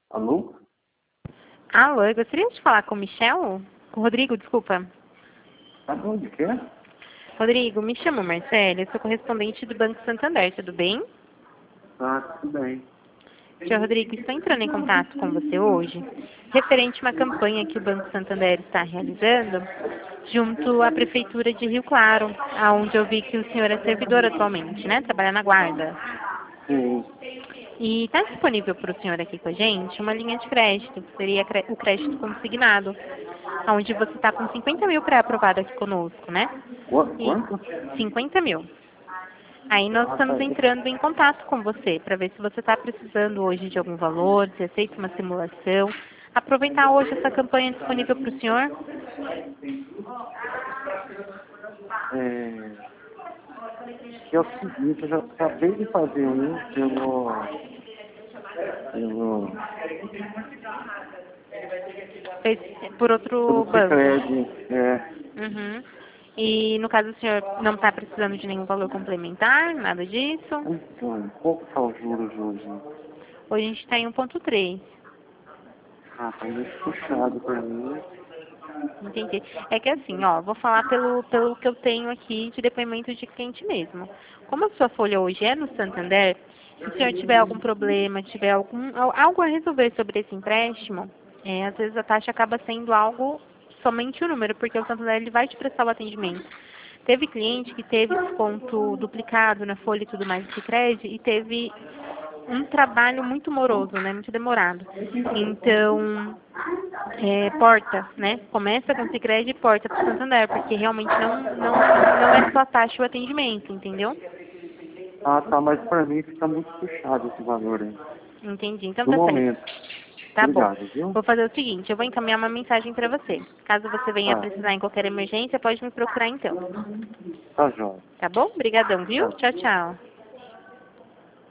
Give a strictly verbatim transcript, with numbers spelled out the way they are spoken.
Alô? Alô, eu gostaria de falar com o Michel? Com o Rodrigo, desculpa. Tá bom, de quê? Rodrigo, me chamo Marcelo, eu sou correspondente do Banco Santander, tudo bem? Tá, tudo bem. Senhor Rodrigo, estou entrando em contato com você hoje, referente a uma campanha que o Banco Santander está realizando, junto à Prefeitura de Rio Claro, onde eu vi que o senhor é servidor atualmente, né? Trabalha na guarda. Sim. E está disponível para o senhor aqui com a gente uma linha de crédito, que seria cre- o crédito consignado, onde você está com cinquenta mil pré-aprovado aqui conosco, né? Qu- E Quanto? cinquenta mil. Aí nós Ah, estamos tá. entrando em contato com você para ver se você está precisando hoje de algum valor, se aceita uma simulação. Aproveitar hoje essa campanha disponível para o senhor. É... Que é o seguinte, eu já acabei de fazer um pelo... pelo... Fez por outro pelo banco. Sicredi. É... Uhum. E no caso o senhor não está precisando de nenhum valor complementar, nada disso. Então, qual que tá os juros hoje? Hoje a gente está em um ponto três. Ah, tá muito puxado pra mim. Entendi. É que assim, ó, vou falar pelo, pelo que eu tenho aqui de depoimento de cliente mesmo. Como a sua folha hoje é no Santander, se o senhor tiver algum problema, tiver algum, al- algo a resolver sobre esse empréstimo, é, às vezes a taxa acaba sendo algo somente o número, porque o Santander ele vai te prestar o atendimento. Teve cliente que teve desconto duplicado na folha e tudo mais de crédito e teve um trabalho muito moroso, né, muito demorado. Então, é, porta, né? Começa com Sicredi e porta para o Santander, porque realmente não, não, não é só a taxa o atendimento, entendeu? Ah, tá, mas pra mim fica muito puxado esse valor aí. Entendi. Então No tá certo. momento. Tá bom. Obrigado, viu? Vou fazer o seguinte, eu vou encaminhar uma mensagem para você. Caso você venha a Tá. precisar em qualquer emergência, pode me procurar então. Tá jóia. Tá bom? Obrigadão, viu? Tá. Tchau, tchau.